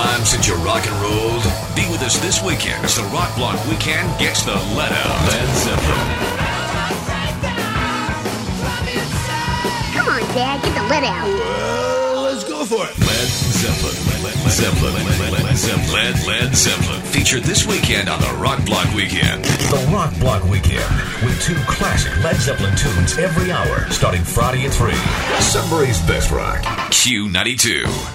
time since you rock and rolled? Be with us this weekend as the Rock Block Weekend gets the let out. Led Zeppelin. Come on, Dad, get the let out. Well, let's go for it. Led Zeppelin. Led Zeppelin. Featured this weekend on the Rock Block Weekend. The Rock Block Weekend, with 2 classic Led Zeppelin tunes every hour, starting Friday at 3. Sudbury's best rock. Q92.